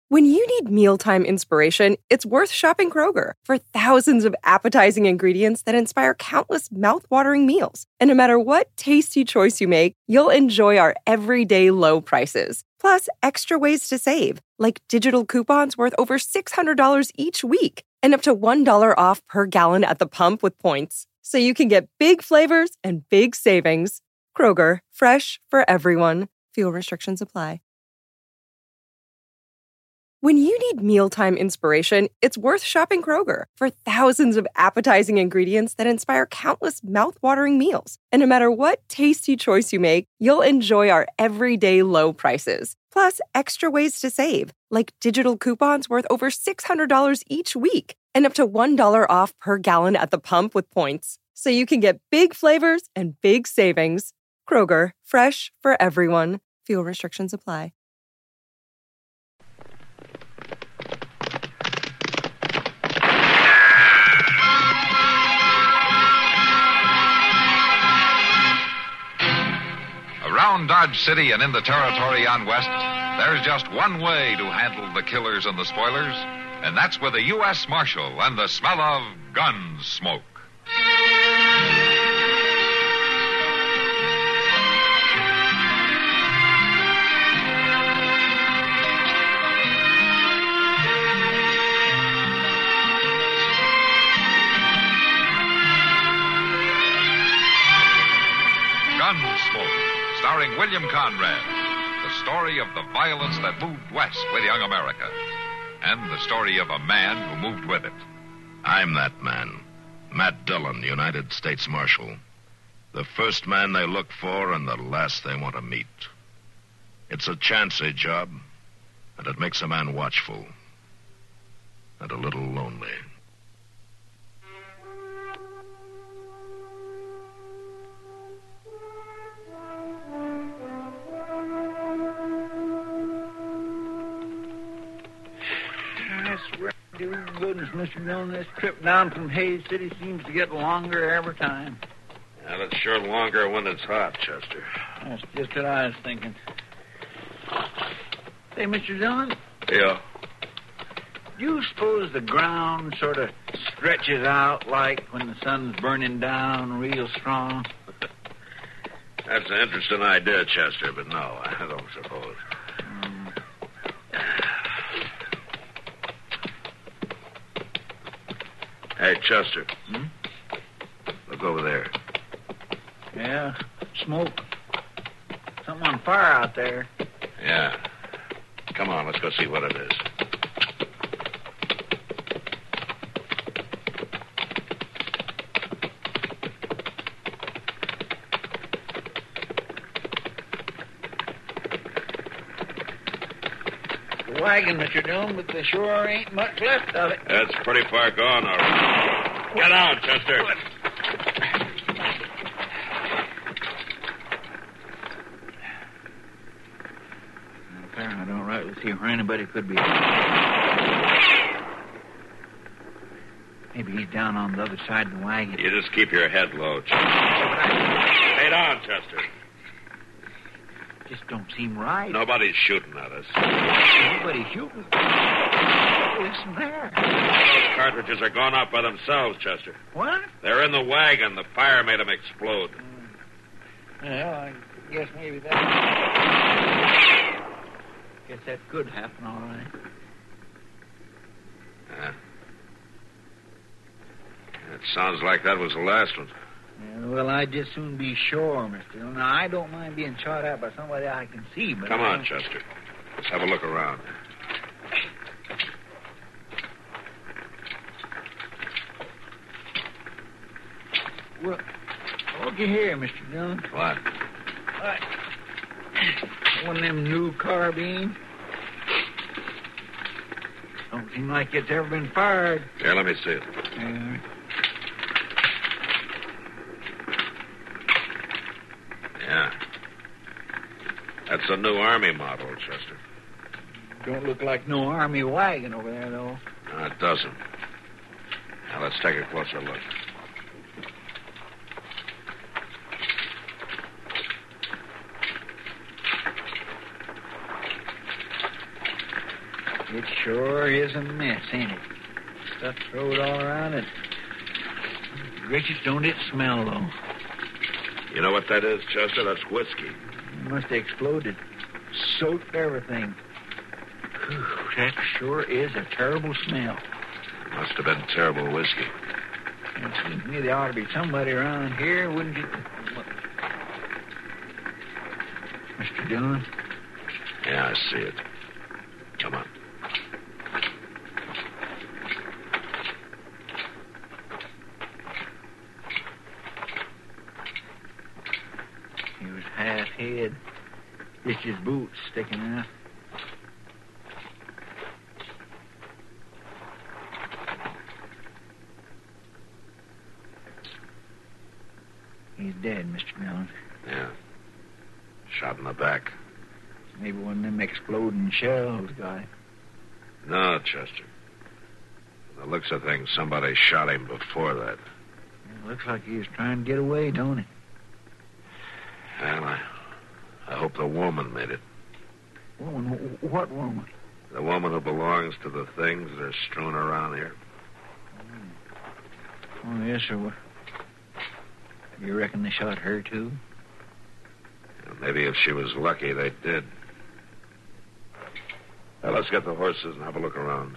When you need mealtime inspiration, it's worth shopping Kroger for thousands of appetizing ingredients that inspire countless mouth-watering meals. And no matter what tasty choice you make, you'll enjoy our everyday low prices. Plus, extra ways to save, like digital coupons worth over $600 each week and up to $1 off per gallon at the pump with points. So you can get big flavors and big savings. Kroger, fresh for everyone. Fuel restrictions apply. When you need mealtime inspiration, it's worth shopping Kroger for thousands of appetizing ingredients that inspire countless mouth-watering meals. And no matter what tasty choice you make, you'll enjoy our everyday low prices. Plus, extra ways to save, like digital coupons worth over $600 each week and up to $1 off per gallon at the pump with points. So you can get big flavors and big savings. Kroger, fresh for everyone. Fuel restrictions apply. Around Dodge City and in the territory on west, there's just one way to handle the killers and the spoilers, and that's with a U.S. Marshal and the smell of gun smoke. Gunsmoke, starring William Conrad, the story of the violence that moved west with young America, and the story of a man who moved with it. I'm that man, Matt Dillon, United States Marshal. The first man they look for and the last they want to meet. It's a chancy job, and it makes a man watchful and a little lonely. Dear goodness, Mr. Dillon, this trip down from Hayes City seems to get longer every time. And it's sure longer when it's hot, Chester. That's just what I was thinking. Say, Mr. Dillon, Yeah. do you suppose the ground sort of stretches out like when the sun's burning down real strong? That's an interesting idea, Chester, but no, I don't suppose. Hey, Chester. Look over there. Yeah, smoke. Something on fire out there. Yeah. Come on, let's go see what it is. The wagon, Mr. Dillon, but there sure ain't much left of it. That's pretty far gone, all right. Get out, Chester. I don't rightly see where anybody could be. Maybe he's down on the other side of the wagon. You just keep your head low, Chester. Stay down, Chester. Just don't seem right. Nobody's shooting at us. Nobody's shooting. Listen there. Those cartridges are gone off by themselves, Chester. What? They're in the wagon. The fire made them explode. Well, I guess maybe that... Guess that could happen, all right. Yeah. It sounds like that was the last one. Yeah, well, I'd just soon be sure, Mr. Dillon. Now, I don't mind being shot at by somebody I can see, but... Come on, Chester. Let's have a look around. Well, looky here, Mr. Dillon. What? One of them new carbines. Don't seem like it's ever been fired. Here, let me see it. Yeah. That's a new Army model, Chester. Don't look like no Army wagon over there, though. No, it doesn't. Now, let's take a closer look. It sure is a mess, ain't it? Stuff thrown all around it. Gracious, don't it smell, though? You know what that is, Chester? That's whiskey. It must have exploded. Soaked everything. Whew, that sure is a terrible smell. Must have been terrible whiskey. It seems to me there ought to be somebody around here, wouldn't it? Mr. Dillon? Yeah, I see it. Come on. He was half head. Just his boots sticking out. He's dead, Mr. Dillon. Yeah. Shot in the back. Maybe one of them exploding shells got him. No, Chester. From the looks of things, somebody shot him before that. It looks like he was trying to get away, don't it? Well, I hope the woman made it. Woman? What woman? The woman who belongs to the things that are strewn around here. Oh, yes, sir. You reckon they shot her, too? Maybe if she was lucky, they did. Now, let's get the horses and have a look around.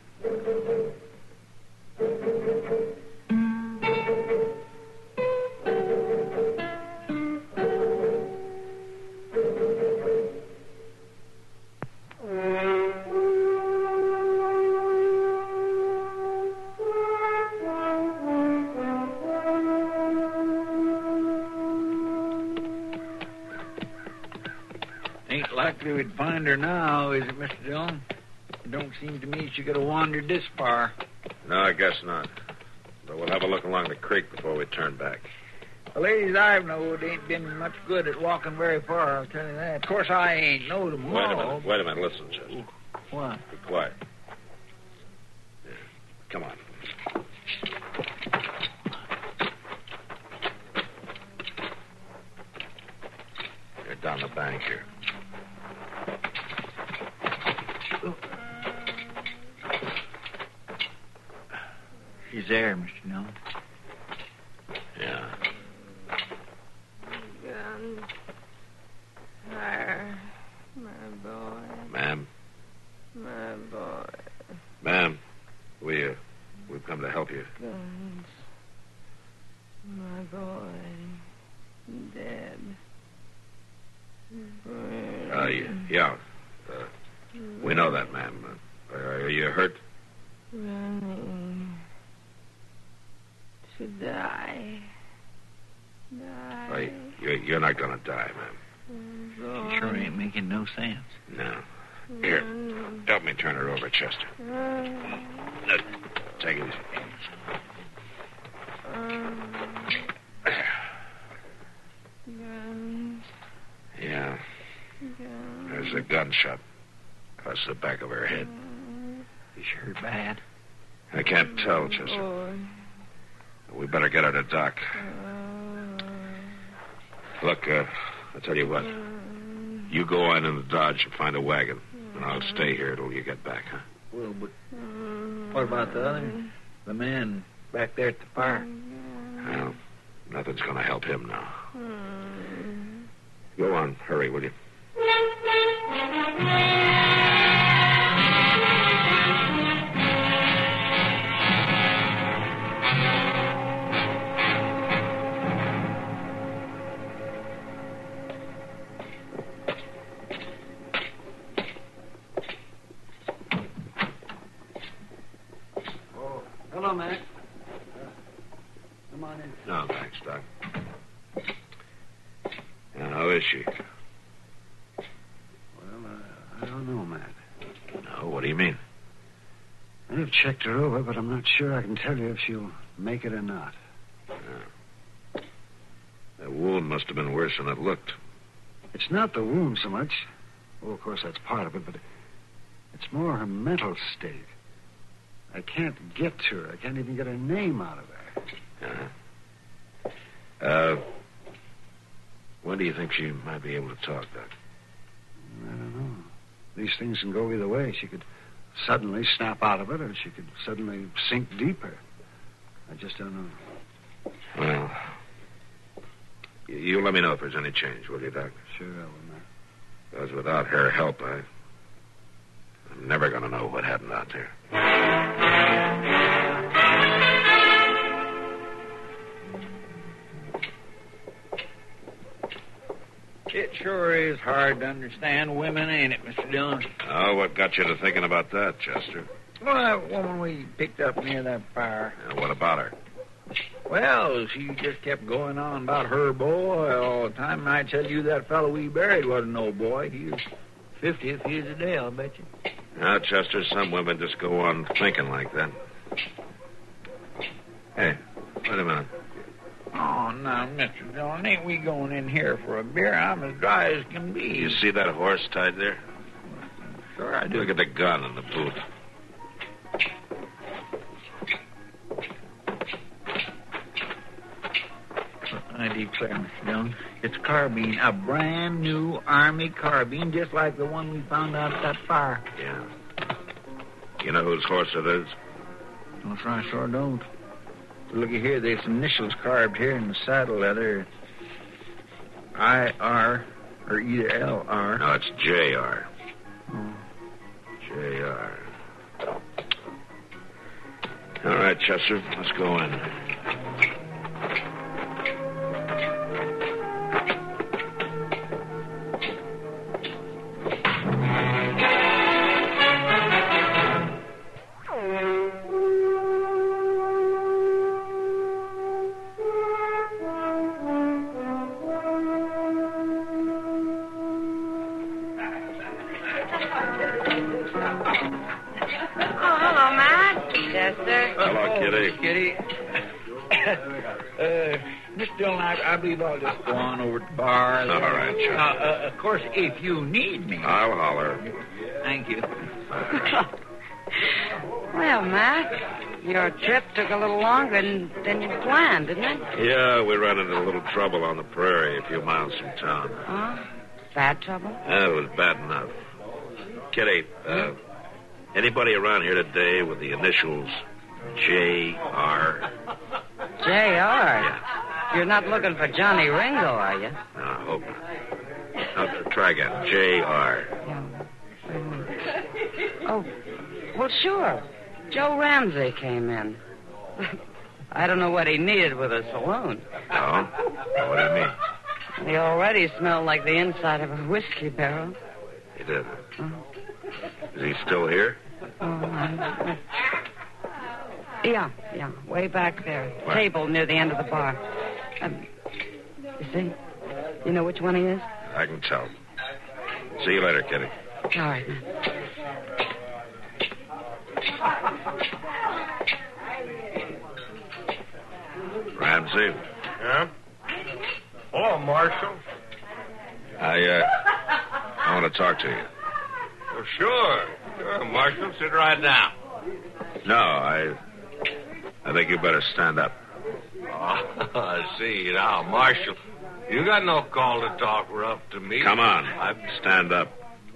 Ain't likely we'd find her now, is it, Mr. Dillon? It don't seem to me she could have wandered this far. No, I guess not. But we'll have a look along the creek before we turn back. The ladies I've knowed ain't been much good at walking very far, I'll tell you that. Of course, I ain't knowed them all. Wait a minute. Listen, Chester. What? Be quiet. Yeah. Come on. You're down the bank here. She's there, Mr. Dillon. Yeah. Gun. Fire. My boy. Ma'am? My boy. Ma'am, we've come to help you. Guns. My boy. Dead. Yeah. We know that, ma'am. Are you hurt? Running. To die. Die. You're not going to die, ma'am. She sure ain't making no sense. No. Here, help me turn her over, Chester. Take it easy. Guns. Yeah, Guns. there's a gunshot across the back of her head. Is sure bad? I can't tell, Chester. Boy. We better get her to Doc. Look, I'll tell you what. You go on in the Dodge and find a wagon, and I'll stay here till you get back, huh? Well, but what about the other? The man back there at the fire? Well, nothing's going to help him now. Go on. Hurry, will you? Hello, Mac. Come on in. No, thanks, Doc. Now, how is she? Well, I don't know, Matt. No, what do you mean? I've checked her over, but I'm not sure I can tell you if she'll make it or not. That wound must have been worse than it looked. It's not the wound so much. Oh, of course, that's part of it, but it's more her mental state. I can't get to her. I can't even get her name out of her. When do you think she might be able to talk, Doc? I don't know. These things can go either way. She could suddenly snap out of it, or she could suddenly sink deeper. I just don't know. Well, you let me know if there's any change, will you, Doc? Sure, I will, Mac. Because without her help, I'm never going to know what happened out there. It sure is hard to understand women, ain't it, Mr. Dillon? Oh, what got you to thinking about that, Chester? Well, that woman we picked up near that fire. What about her? Well, she just kept going on about her boy all the time. And I tell you, that fellow we buried wasn't no boy. He was 50th years a day, I'll bet you. Now, Chester, some women just go on thinking like that. Hey, wait a minute. Oh, now, Mr. Dillon, ain't we going in here for a beer? I'm as dry as can be. You see that horse tied there? Sure I do. Look at the gun in the boot. I declare, Mr. Dillon, it's a carbine, a brand new Army carbine, just like the one we found out at that fire. Yeah. You know whose horse it is? No, sir, I sure don't. Looky here, there's initials carved here in the saddle leather. I.R. or either L.R. No, it's J.R. J.R. All right, Chester, let's go in. Mr. Dillon, I believe I'll just go on over to the bar. All right, Chuck. Of course, if you need me. I'll holler. Thank you. Well, Mac, your trip took a little longer than you planned, didn't it? Yeah, we ran into a little trouble on the prairie a few miles from town. Oh? Bad trouble? It was bad enough. Kitty, anybody around here today with the initials J.R.? J.R.? Yeah. You're not looking for Johnny Ringo, are you? No, I hope not. Now, try again. J.R. Yeah. Oh, well, sure. Joe Ramsey came in. I don't know what he needed with a saloon. Oh? What do you mean? He already smelled like the inside of a whiskey barrel. He did. Is he still here? Yeah, way back there. What? Table near the end of the bar. You see? You know which one he is? I can tell. See you later, Kitty. All right, man. Ramsey. Yeah? Hello, Marshal. I want to talk to you. Well, sure, Marshal. Sit right down. No, I think you better stand up. Oh, I see now, Marshal. You got no call to talk rough to me. Come on, stand up.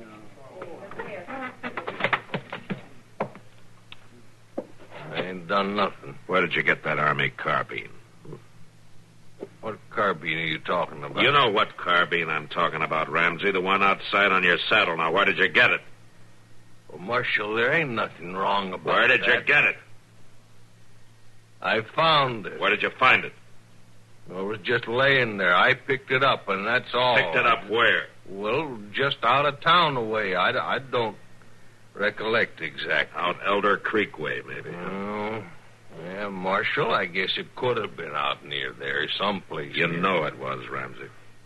I ain't done nothing. Where did you get that Army carbine? What carbine are you talking about? You know what carbine I'm talking about, Ramsey. The one outside on your saddle. Now, where did you get it? Well, Marshal, there ain't nothing wrong about Where did that. you get it? I found it. Where did you find it? Well, it was just laying there. I picked it up, and that's all. Picked it up where? Well, just out of town away. I don't recollect exactly. Out Elder Creek way, maybe. Oh, yeah, Marshal, I guess it could have been out near there, someplace. You near know it was, Ramsey.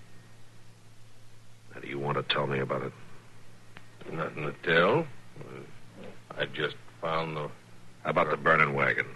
Now, do you want to tell me about it? Nothing to tell. I just found the... How about the burning wagon?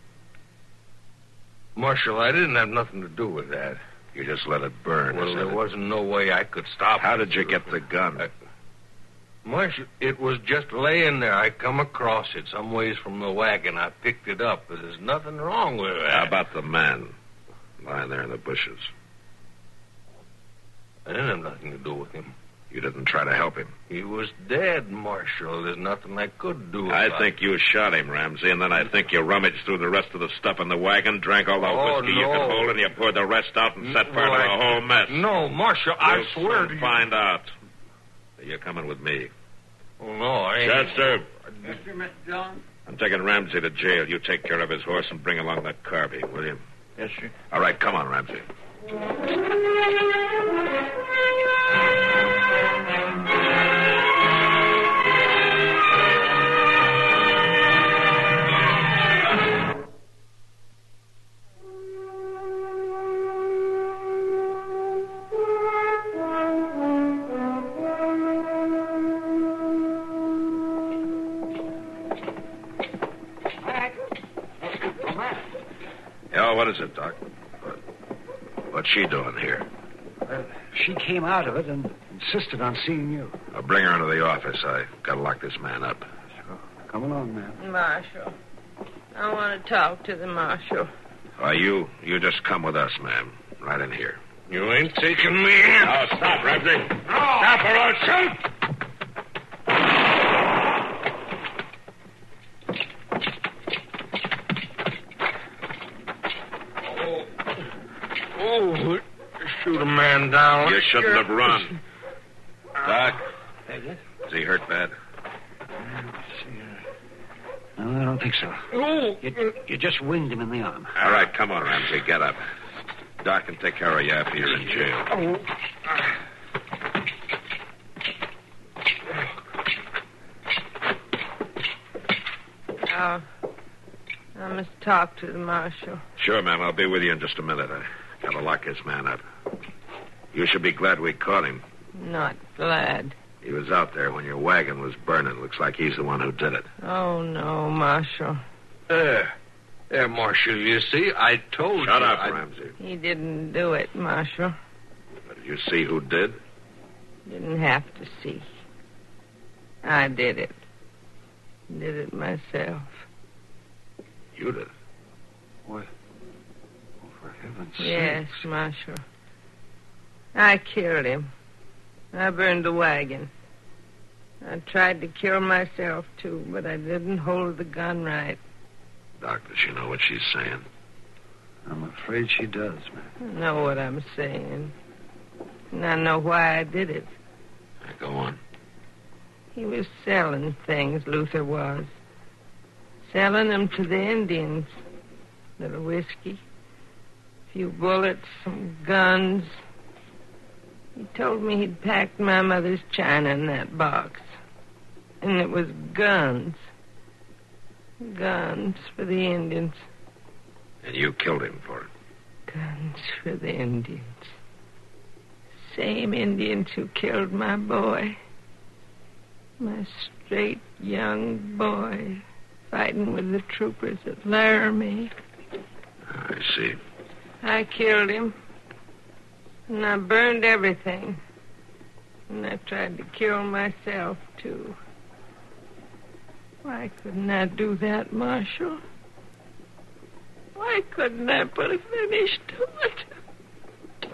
Marshal, I didn't have nothing to do with that. You just let it burn. Well, is there it? wasn't no way I could stop How it. did you get the gun? Marshal, it was just laying there. I come across it some ways from the wagon. I picked it up. There's nothing wrong with that. How about the man lying there in the bushes? I didn't have nothing to do with him. You didn't try to help him. He was dead, Marshal. There's nothing I could do about I think you shot him, Ramsey, and then I think you rummaged through the rest of the stuff in the wagon, drank all the whiskey you could hold, and you poured the rest out and set fire to the whole mess. No, Marshal, I swear to you. Find out. You're coming with me. Oh, no, I ain't. Chester. Yes, sir, Mr. Dillon. I'm taking Ramsey to jail. You take care of his horse and bring along that carbine, will you? Yes, sir. All right, come on, Ramsey. Yeah, what is it, Doc? What's she doing here? She came out of it and insisted on seeing you. I'll bring her into the office. I gotta lock this man up. So, come along, ma'am. Marshal. I want to talk to the marshal. Why, you just come with us, ma'am. Right in here. You ain't taking me in. Oh, stop, Ramsey. No. Stop or I'll shoot. Oh, shoot a man down. You shouldn't have run. Doc, is he hurt bad? No, I don't think so. Oh. You just winged him in the arm. All right, come on, Ramsey. Get up. Doc can take care of you after you're in jail. Oh, I must talk to the marshal. Sure, ma'am. I'll be with you in just a minute. I gotta lock this man up. You should be glad we caught him. Not glad. He was out there when your wagon was burning. Looks like he's the one who did it. Oh, no, Marshal. There, Marshal, you see, I told you. Shut up, Ramsey. He didn't do it, Marshal. Did you see who did? Didn't have to see. I did it. Did it myself. You did it? What? Oh, for heaven's sake. Yes, Marshal. I killed him. I burned the wagon. I tried to kill myself, too, but I didn't hold the gun right. Doc, does she know what she's saying? I'm afraid she does, man. I know what I'm saying. And I know why I did it. Go on. He was selling things, Luther was. Selling them to the Indians. Little whiskey, a few bullets, some guns. He told me he'd packed my mother's china in that box. And it was guns. Guns for the Indians. And you killed him for it? Guns for the Indians. Same Indians who killed my boy. My straight young boy fighting with the troopers at Laramie. I see. I killed him. And I burned everything. And I tried to kill myself, too. Why couldn't I do that, Marshal? Why couldn't I put a finish to it?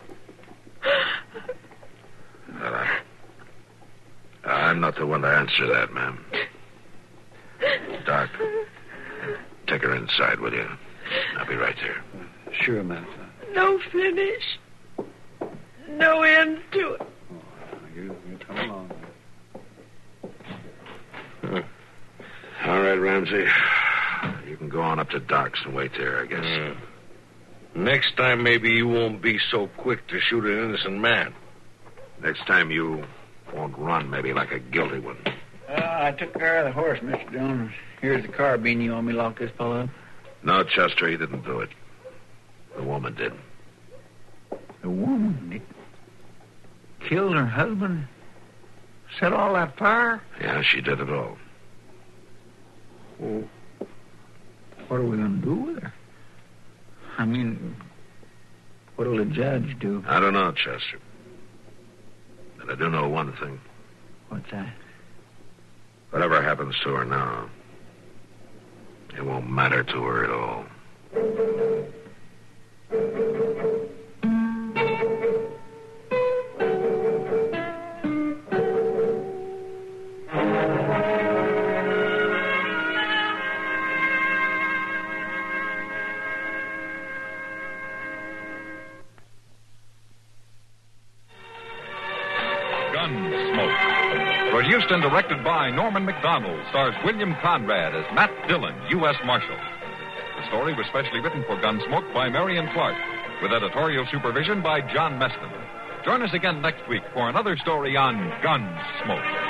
Well, I'm not the one to answer that, ma'am. Doc, take her inside, will you? I'll be right there. Sure, ma'am. No finish. No end to it. You come along. All right, Ramsey. You can go on up to Doc's and wait there, I guess. Next time, maybe you won't be so quick to shoot an innocent man. Next time you won't run maybe like a guilty one. I took care of the horse, Mr. Jones. Here's the carbine. You want me to lock this fellow up? No, Chester, he didn't do it. The woman did. The woman? They killed her husband? Set all that fire? Yeah, she did it all. Well, what are we going to do with her? I mean, what'll the judge do? I don't know, Chester. But I do know one thing. What's that? Whatever happens to her now, it won't matter to her at all. and directed by Norman Macdonald, stars William Conrad as Matt Dillon, U.S. Marshal. The story was specially written for Gunsmoke by Marion Clark, with editorial supervision by John Meston. Join us again next week for another story on Gunsmoke.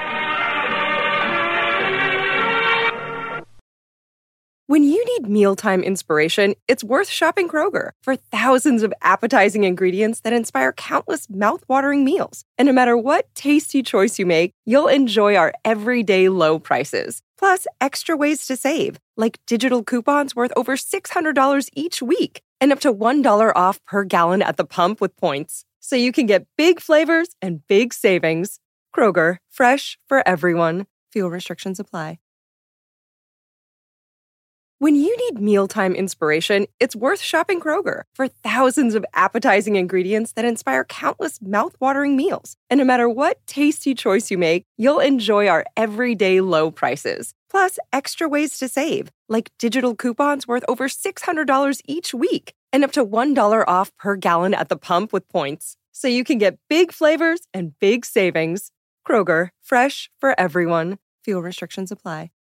When you need mealtime inspiration, it's worth shopping Kroger for thousands of appetizing ingredients that inspire countless mouth-watering meals. And no matter what tasty choice you make, you'll enjoy our everyday low prices. Plus, extra ways to save, like digital coupons worth over $600 each week and up to $1 off per gallon at the pump with points. So you can get big flavors and big savings. Kroger, fresh for everyone. Fuel restrictions apply. When you need mealtime inspiration, it's worth shopping Kroger for thousands of appetizing ingredients that inspire countless mouth-watering meals. And no matter what tasty choice you make, you'll enjoy our everyday low prices. Plus, extra ways to save, like digital coupons worth over $600 each week and up to $1 off per gallon at the pump with points. So you can get big flavors and big savings. Kroger, fresh for everyone. Fuel restrictions apply.